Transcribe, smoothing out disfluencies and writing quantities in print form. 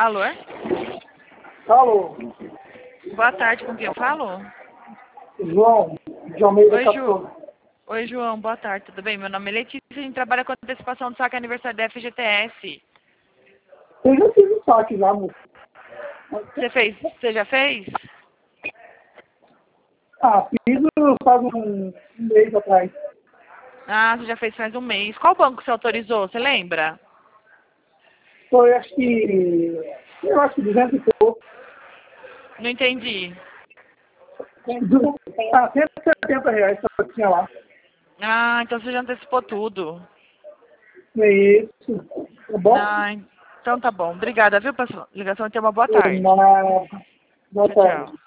Alô? Alô, Boa tarde, com quem eu falo? João, de Almeida Oi, Capitão. Oi, João, boa tarde, tudo bem? Meu nome é Letícia, a gente trabalha com antecipação do saque aniversário da FGTS. Eu já fiz um saque já, moço. Você já fez? Ah, fiz faz um mês atrás. Ah, você já fez faz um mês. Qual banco você autorizou, você lembra? Foi, eu acho que 200 e pouco. Não entendi. Ah, R$ 170 só que tinha lá. Ah, então você já antecipou tudo. É isso. Tá bom? Ah, então tá bom. Obrigada, viu, pela sua ligação e tenha uma boa tarde. Boa Tchau, tarde. tchau.